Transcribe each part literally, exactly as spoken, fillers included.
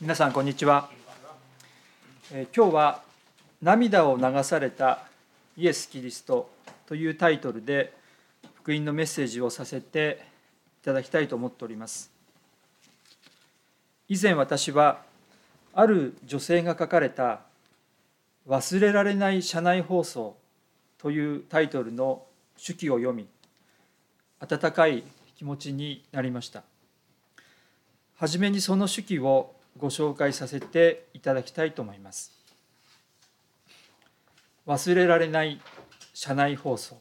皆さんこんにちは。えー今日は涙を流されたイエス・キリストというタイトルで福音のメッセージをさせていただきたいと思っております。以前私はある女性が書かれた忘れられない車内放送というタイトルの手記を読み、温かい気持ちになりました。はじめにその手記をご紹介させていただきたいと思います。忘れられない車内放送。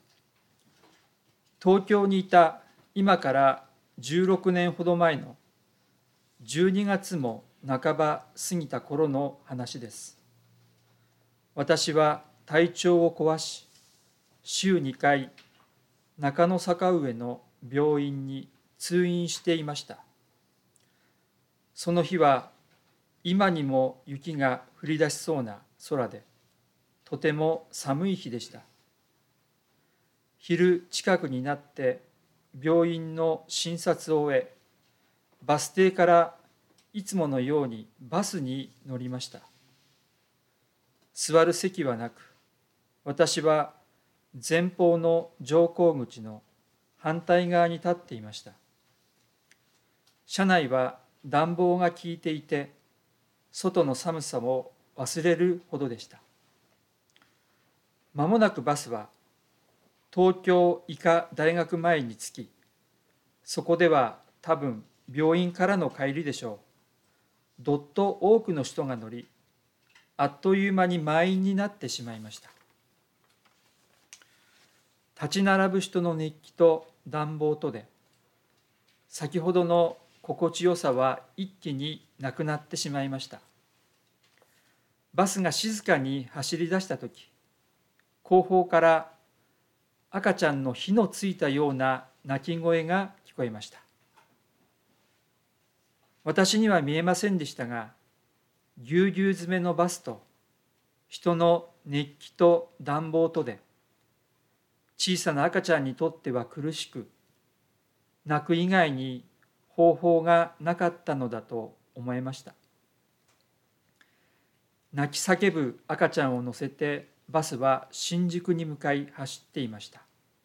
東京にいた今からじゅうろくねんほど前のじゅうにがつも半ば過ぎた頃の話です。私は体調を壊し、週にかい中野坂上の病院に通院していました。その日は今にも雪が降り出しそうな空で、とても寒い日でした。昼近くになって病院の診察を終え、バス停からいつものようにバスに乗りました。座る席はなく、私は前方の乗降口の反対側に立っていました。車内は暖房が効いていて、外の寒さも忘れるほどでした。まもなくバスは東京医科大学前に着き、そこでは多分病院からの帰りでしょう。どっと多くの人が乗り、あっという間に満員になってしまいました。立ち並ぶ人の熱気と暖房とで、先ほどの心地よさは一気になくなってしまいました。バスが静かに走り出したとき、後方から赤ちゃんの火のついたような泣き声が聞こえました。私には見えませんでしたが、ぎゅうぎゅう詰めのバスと人の熱気と暖房とで、小さな赤ちゃんにとっては苦しく、泣く以外に方法がなかったのだと思いました。泣き叫ぶ赤ちゃんを乗せてバスは新宿に向かい走っていました。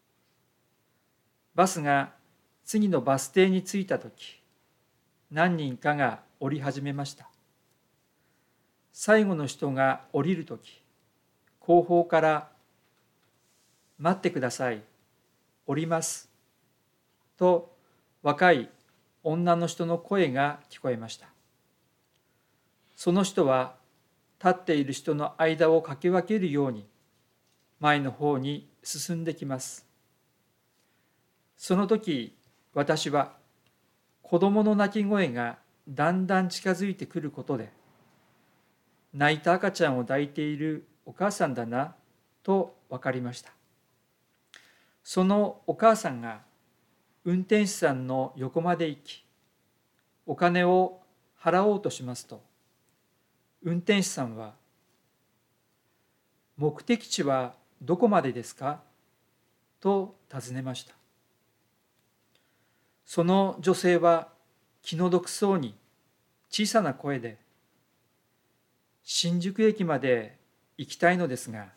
バスが次のバス停に着いたとき、何人かが降り始めました。最後の人が降りるとき、後方から待ってください、降りますと若い女の人の声が聞こえました。その人は立っている人の間を駆け分けるように前の方に進んできます。その時、私は子供の泣き声がだんだん近づいてくることで、泣いた赤ちゃんを抱いているお母さんだなと分かりました。そのお母さんが運転手さんの横まで行き、お金を払おうとしますと、運転手さんは、目的地はどこまでですかと尋ねました。その女性は気の毒そうに小さな声で、新宿駅まで行きたいのですが、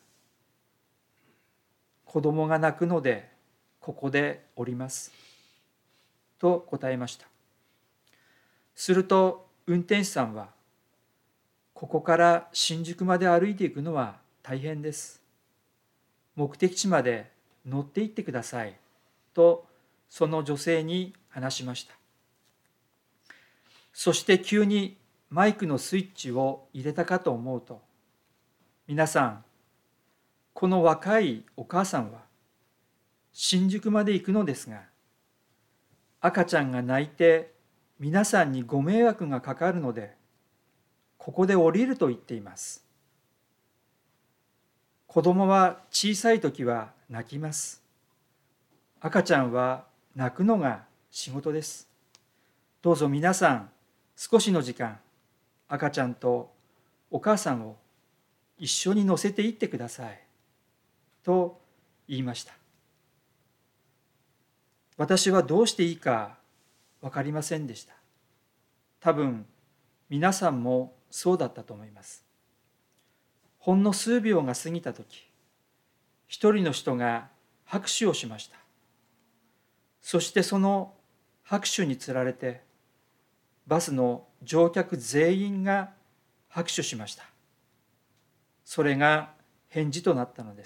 子供が泣くのでここで降りますと答えました。すると運転手さんは、ここから新宿まで歩いていくのは大変です。目的地まで乗って行ってくださいとその女性に話しました。そして急にマイクのスイッチを入れたかと思うと、皆さん、この若いお母さんは新宿まで行くのですが、赤ちゃんが泣いて皆さんにご迷惑がかかるので、ここで降りると言っています。子供は小さい時は泣きます。赤ちゃんは泣くのが仕事です。どうぞ皆さん、少しの時間、赤ちゃんとお母さんを一緒に乗せて行ってくださいと言いました。私はどうしていいか分かりませんでした。多分皆さんもそうだったと思います。ほんの数秒が過ぎたとき、一人の人が拍手をしました。そしてその拍手につられて、バスの乗客全員が拍手しました。それが返事となったのです。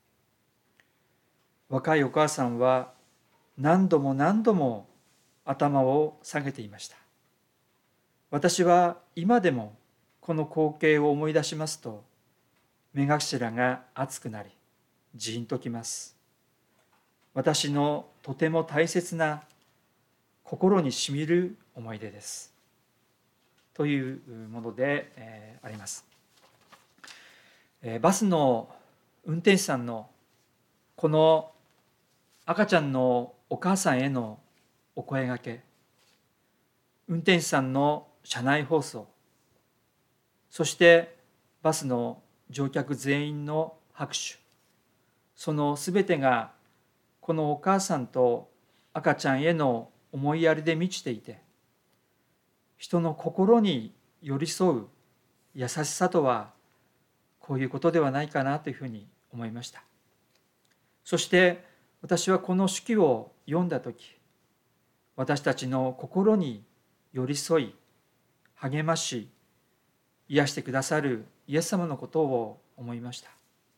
若いお母さんは何度も何度も頭を下げていました。私は今でもこの光景を思い出しますと、目頭が熱くなり、じーんときます。私のとても大切な心にしみる思い出です。というもので、えー、あります。えー、バスの運転手さんのこの赤ちゃんのお母さんへのお声がけ、運転手さんの車内放送、そしてバスの乗客全員の拍手、そのすべてがこのお母さんと赤ちゃんへの思いやりで満ちていて、人の心に寄り添う優しさとはこういうことではないかなというふうに思いました。そして私はこの手記を読んだとき、私たちの心に寄り添い、励まし、癒してくださるイエス様のことを思いました。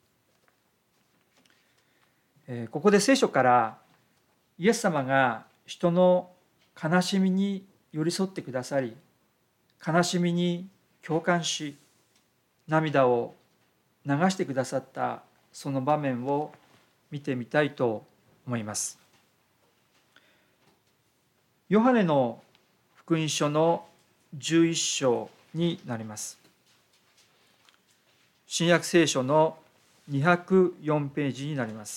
ここで聖書からイエス様が人の悲しみに寄り添ってくださり、悲しみに共感し、涙を流してくださったその場面を見てみたいと思います。ヨハネの福音書のじゅういっ章になります。新約聖書のにひゃくよんページになります。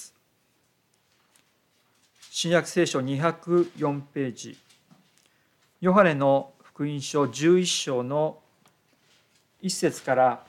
新約聖書にひゃくよんページ、ヨハネの福音書じゅういっ章のいっ節から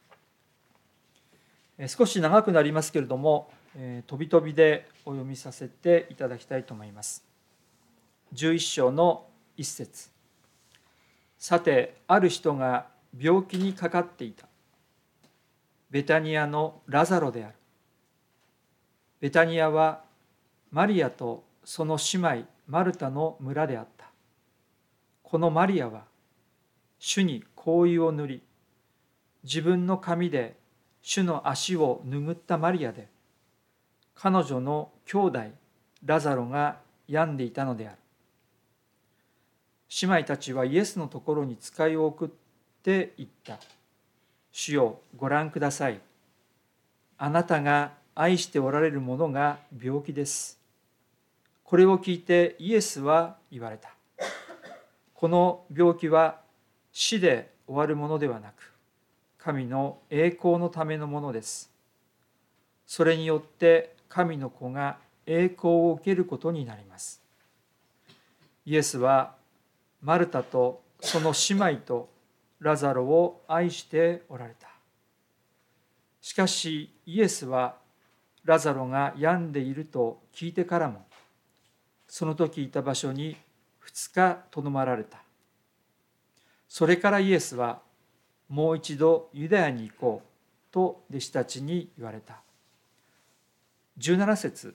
少し長くなりますけれども、飛び飛びでお読みさせていただきたいと思います。じゅういっ章のいっ節。さて、ある人が病気にかかっていた。ベタニアのラザロである。ベタニアはマリアとその姉妹マルタの村であった。このマリアは主に香油を塗り、自分の髪で主の足を拭ったマリアで、彼女の兄弟ラザロが病んでいたのである。姉妹たちはイエスのところに使いを送って言った。主よ、ご覧ください。あなたが愛しておられるものが病気です。これを聞いてイエスは言われた。この病気は死で終わるものではなく、神の栄光のためのものです。それによって神の子が栄光を受けることになります。イエスはマルタとその姉妹とラザロを愛しておられた。しかしイエスはラザロが病んでいると聞いてからも、その時いた場所にふつかとどまられた。それからイエスはもう一度ユダヤに行こうと弟子たちに言われた。じゅうなな節。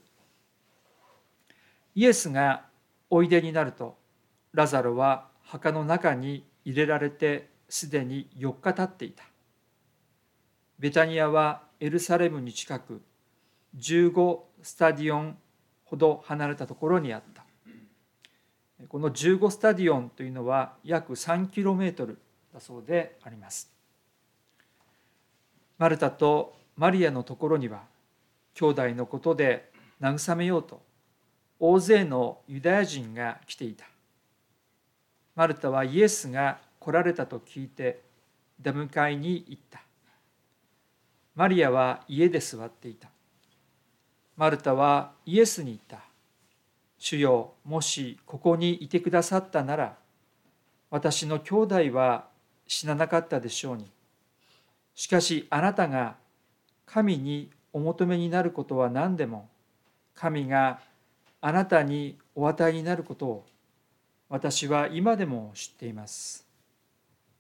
イエスがおいでになると、ラザロは墓の中に入れられてすでによっか経っていた。ベタニアはエルサレムに近く、じゅうごスタディオンほど離れたところにあった。このじゅうごスタディオンというのは約さんキロメートルだそうであります。マルタとマリアのところには、兄弟のことで慰めようと、大勢のユダヤ人が来ていた。マルタはイエスが来られたと聞いて出迎えに行った。マリアは家で座っていた。マルタはイエスに言った。主よ、もしここにいてくださったなら、私の兄弟は死ななかったでしょうに。しかしあなたが神にお求めになることは何でも、神があなたにお与えになることを私は今でも知っています。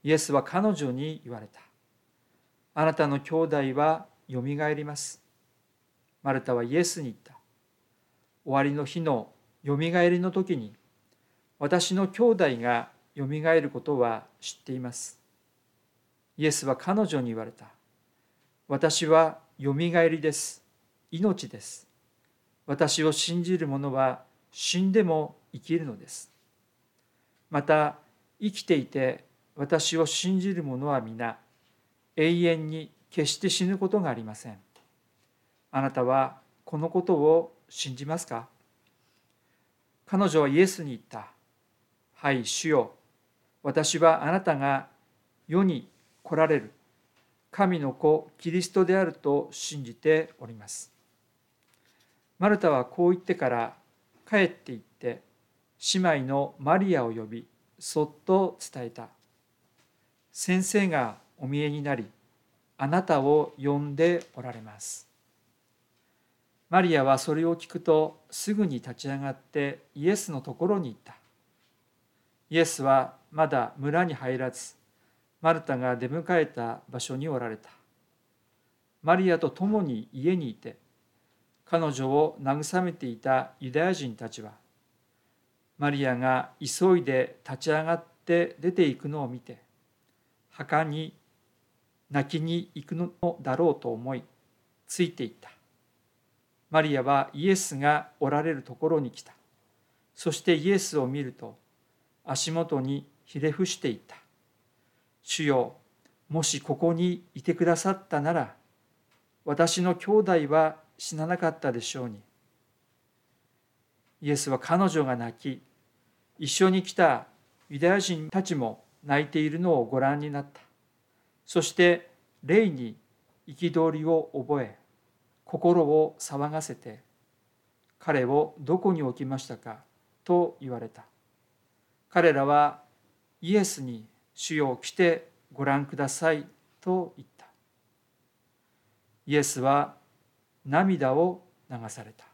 イエスは彼女に言われた。あなたの兄弟はよみがえります。マルタはイエスに言った。終わりの日のよみがえりの時に、私の兄弟がよみがえることは知っています。イエスは彼女に言われた。私はよみがえりです。命です。私を信じる者は死んでも生きるのです。また、生きていて私を信じる者は皆、永遠に決して死ぬことがありません。あなたはこのことを信じますか？彼女はイエスに言った。はい、主よ。私はあなたが世に来られる神の子キリストであると信じております。マルタはこう言ってから帰って行って姉妹のマリアを呼びそっと伝えた。先生がお見えになりあなたを呼んでおられます。マリアはそれを聞くとすぐに立ち上がってイエスのところに行った。イエスはまだ村に入らずマルタが出迎えた場所におられた。マリアと共に家にいて彼女を慰めていたユダヤ人たちはマリアが急いで立ち上がって出ていくのを見て墓に泣きに行くのだろうと思いついていった。マリアはイエスがおられるところに来た。そしてイエスを見ると足元にひれ伏していった。主よ、もしここにいてくださったなら私の兄弟は死ななかったでしょうに。イエスは彼女が泣き、一緒に来たユダヤ人たちも泣いているのをご覧になった。そして霊に憤りを覚え、心を騒がせて、彼をどこに置きましたかと言われた。彼らはイエスに主よ来てご覧くださいと言った。イエスは涙を流された。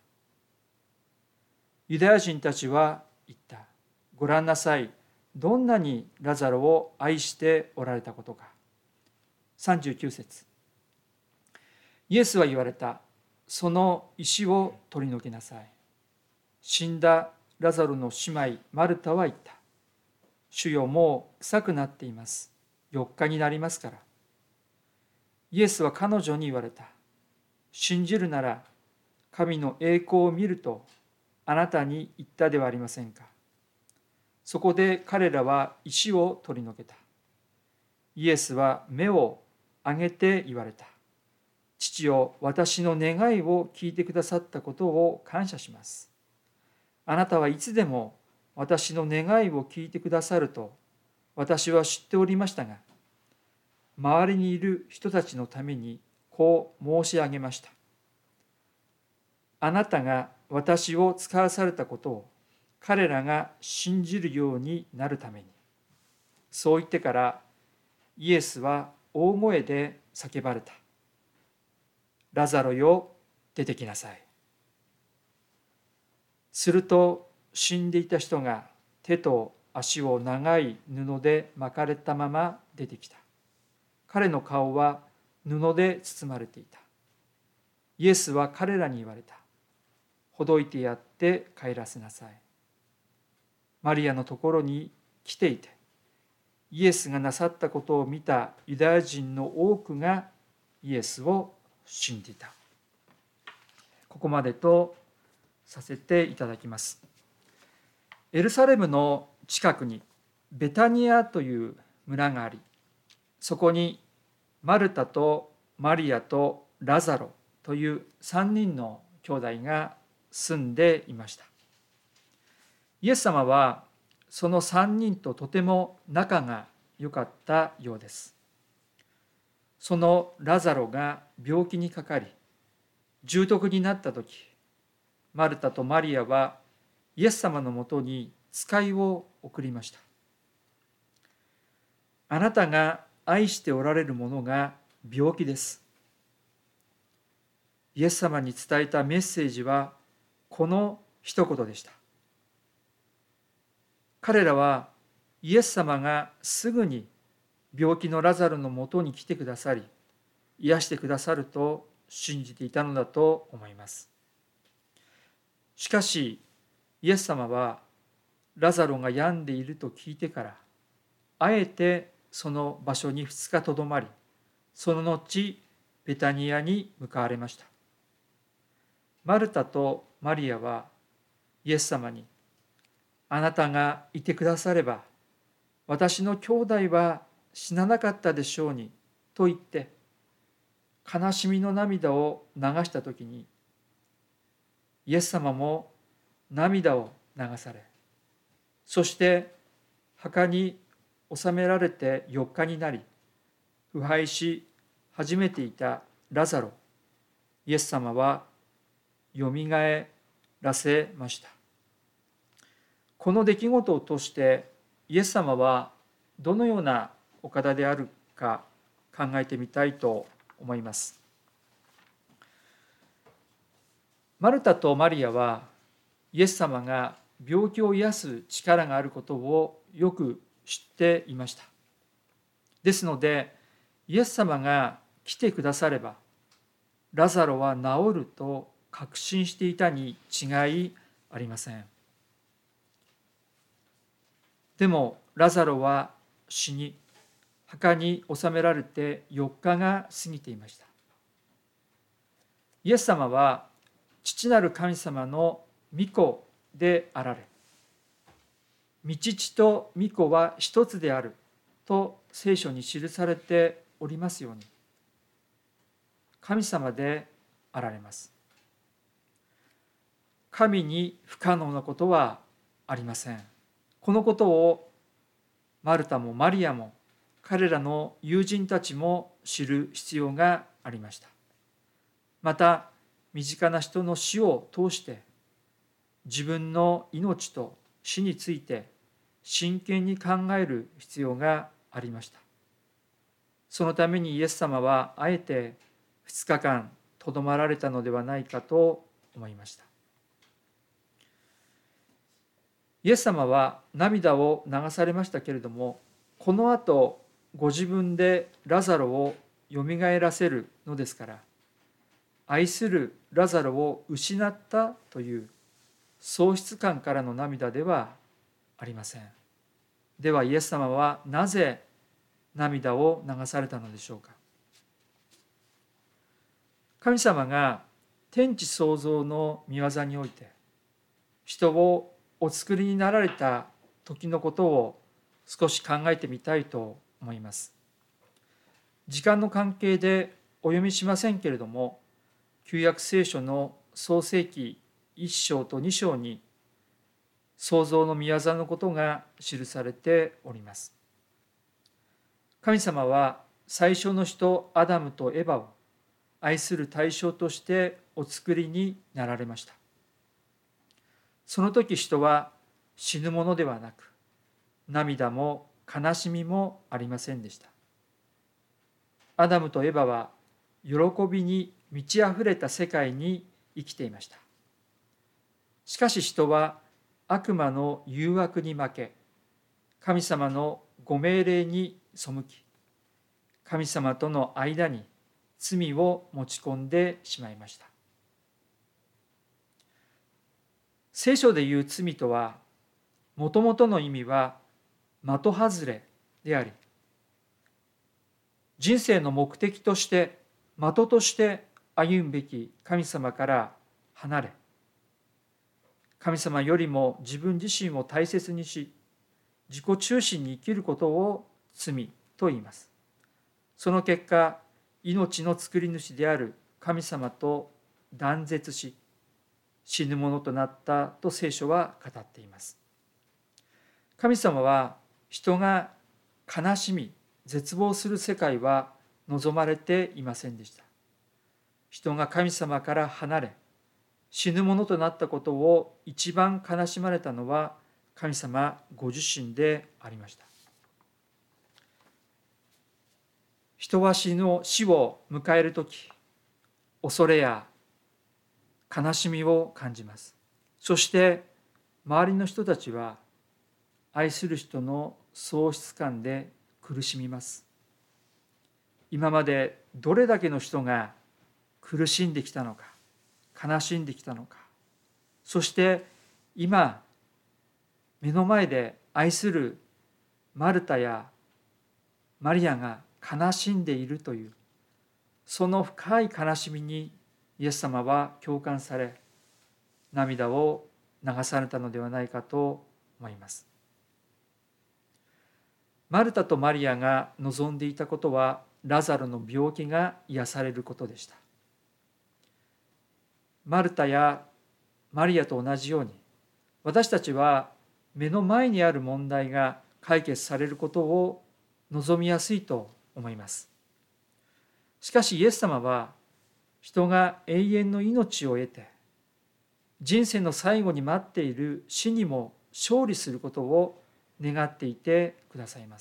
ユダヤ人たちは言った。ご覧なさい。どんなにラザロを愛しておられたことか。さんじゅうきゅう節。イエスは言われた。その石を取り除きなさい。死んだラザロの姉妹マルタは言った。主よ、もう臭くなっています。よっかになりますから。イエスは彼女に言われた。信じるなら神の栄光を見るとあなたに言ったではありませんか。そこで彼らは石を取り除けた。イエスは目を上げて言われた。父よ、私の願いを聞いてくださったことを感謝します。あなたはいつでも私の願いを聞いてくださると私は知っておりましたが、周りにいる人たちのためにこう申し上げました。あなたが私を使わされたことを彼らが信じるようになるために。そう言ってからイエスは大声で叫ばれた。ラザロよ、出てきなさい。すると死んでいた人が手と足を長い布で巻かれたまま出てきた。彼の顔は布で包まれていた。イエスは彼らに言われた。ほどいてやって帰らせなさい。マリアのところに来ていて、イエスがなさったことを見たユダヤ人の多くがイエスを信じた。ここまでとさせていただきます。エルサレムの近くにベタニアという村があり、そこにマルタとマリアとラザロというさんにんの兄弟が住んでいました。イエス様はそのさんにんととても仲が良かったようです。そのラザロが病気にかかり、重篤になったとき、マルタとマリアはイエス様のもとに使いを送りました。あなたが愛しておられるものが病気です。イエス様に伝えたメッセージはこの一言でした。彼らはイエス様がすぐに病気のラザロのもとに来てくださり、癒してくださると信じていたのだと思います。しかし、イエス様はラザロが病んでいると聞いてから、あえてその場所にふつかとどまり、その後、ベタニアに向かわれました。マルタとマリアはイエス様に、あなたがいてくだされば、私の兄弟は死ななかったでしょうに、と言って、悲しみの涙を流したときに、イエス様も涙を流され、そして墓に納められてよっかになり、腐敗し始めていたラザロ、イエス様はよみがえらせました。この出来事を通してイエス様はどのようなお方であるか考えてみたいと思います。マルタとマリアはイエス様が病気を癒す力があることをよく知っていました。ですので、イエス様が来てくだされば、ラザロは治ると確信していたに違いありません。でも、ラザロは死に、墓に納められてよっかが過ぎていました。イエス様は、父なる神様の御子であられ、御父と御子は一つであると聖書に記されておりますように、神様であられます。神に不可能なことはありません。このことをマルタもマリアも彼らの友人たちも知る必要がありました。また、身近な人の死を通して自分の命と死について真剣に考える必要がありました。そのためにイエス様はあえてふつかかんとどまられたのではないかと思いました。イエス様は涙を流されましたけれども、この後ご自分でラザロをよみがえらせるのですから、愛するラザロを失ったという喪失感からの涙ではありません。ではイエス様はなぜ涙を流されたのでしょうか。神様が天地創造の御業において人をお作りになられた時のことを少し考えてみたいと思います。時間の関係でお読みしませんけれども、旧約聖書の創世記いっ章とに章に創造の御業のことが記されております。神様は最初の人アダムとエバを愛する対象としてお作りになられました。その時人は死ぬものではなく、涙も悲しみもありませんでした。アダムとエバは喜びに満ち溢れた世界に生きていました。しかし人は悪魔の誘惑に負け、神様のご命令に背き、神様との間に罪を持ち込んでしまいました。聖書でいう罪とは、もともとの意味は的外れであり、人生の目的として的として歩むべき神様から離れ、神様よりも自分自身を大切にし、自己中心に生きることを罪と言います。その結果、命の作り主である神様と断絶し、死ぬものとなったと聖書は語っています。神様は人が悲しみ、絶望する世界は望まれていませんでした。人が神様から離れ、死ぬものとなったことを一番悲しまれたのは神様ご自身でありました。人は死の死を迎えるとき、恐れや悲しみを感じます。そして周りの人たちは愛する人の喪失感で苦しみます。今までどれだけの人が苦しんできたのか、悲しんできたのか、そして今目の前で愛するマルタやマリアが悲しんでいるという、その深い悲しみにイエス様は共感され、涙を流されたのではないかと思います。マルタとマリアが望んでいたことは、ラザロの病気が癒されることでした。マルタやマリアと同じように、私たちは目の前にある問題が解決されることを望みやすいと思います。しかしイエス様は、人が永遠の命を得て、人生の最後に待っている死にも勝利することを願っていてくださいます。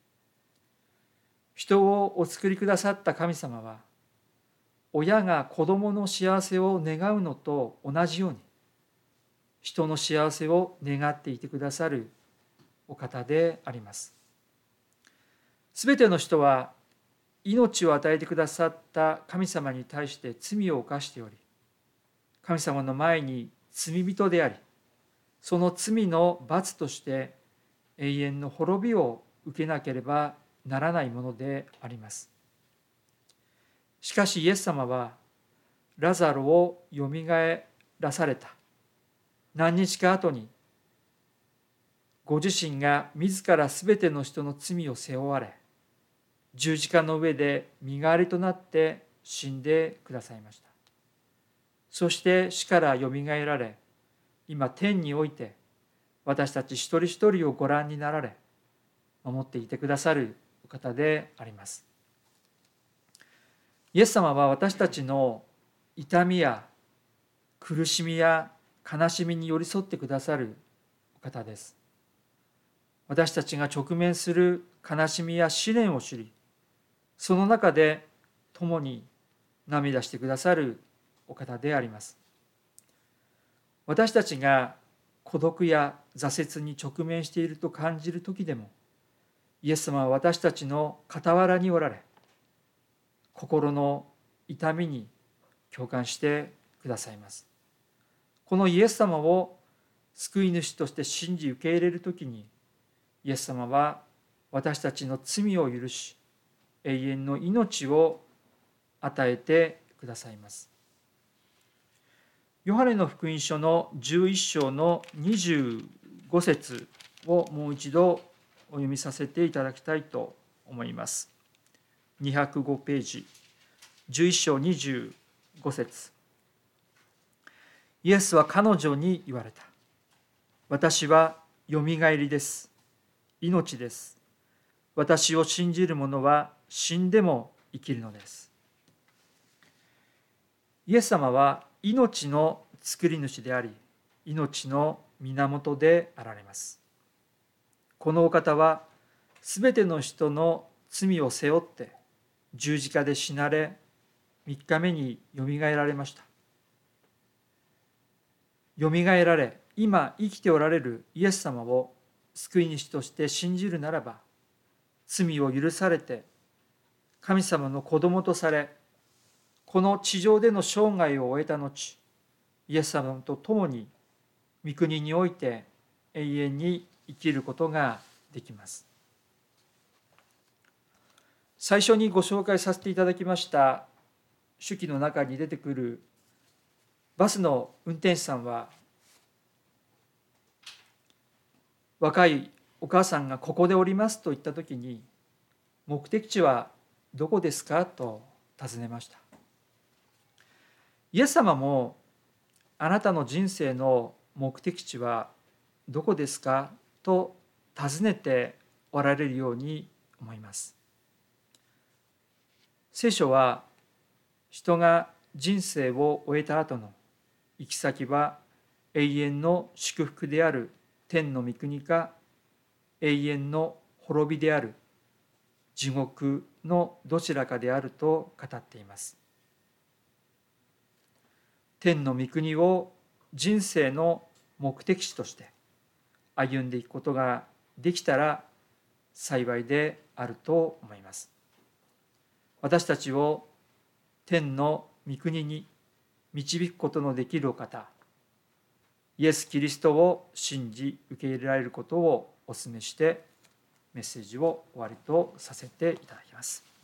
人をお作りくださった神様は、親が子供の幸せを願うのと同じように、人の幸せを願っていてくださるお方であります。すべての人は命を与えてくださった神様に対して罪を犯しており、神様の前に罪人であり、その罪の罰として永遠の滅びを受けなければならないものであります。しかしイエス様は、ラザロをよみがえらされた何日か後に、ご自身が自らすべての人の罪を背負われ、十字架の上で身代わりとなって死んでくださいました。そして死からよみがえられ、今天において私たち一人一人をご覧になられ、守っていてくださるお方であります。イエス様は私たちの痛みや苦しみや悲しみに寄り添ってくださるお方です。私たちが直面する悲しみや試練を知り、その中で共に涙してくださるお方であります。私たちが孤独や挫折に直面していると感じる時でも、イエス様は私たちの傍らにおられ、心の痛みに共感してくださいます。このイエス様を救い主として信じ受け入れるときに、イエス様は私たちの罪を許し、永遠の命を与えてくださいます。ヨハネの福音書のじゅういっ章のにじゅうご節をもう一度お読みさせていただきたいと思います。にひゃくごページ、じゅういっ章にじゅうご節。イエスは彼女に言われた。私はよみがえりです。命です。私を信じる者は死んでも生きるのです。イエス様は命の作り主であり、命の源であられます。このお方はすべての人の罪を背負って十字架で死なれ、みっかめによみがえられました。よみがえられ、今生きておられるイエス様を救い主として信じるならば、罪を許されて神様の子供とされ、この地上での生涯を終えた後、イエス様と共に御国において永遠に生きることができます。最初にご紹介させていただきました手記の中に出てくるバスの運転手さんは、若いお母さんがここで降りますと言ったときに、目的地はどこですかと尋ねました。イエス様も、あなたの人生の目的地はどこですかと尋ねておられるように思います。聖書は、人が人生を終えた後の行き先は永遠の祝福である天の御国か、永遠の滅びである地獄のどちらかであると語っています。天の御国を人生の目的地として歩んでいくことができたら、 幸いであると思います。私たちを天の御国に導くことのできるお方、イエス・キリストを信じ受け入れられることをお勧めして、メッセージを終わりとさせていただきます。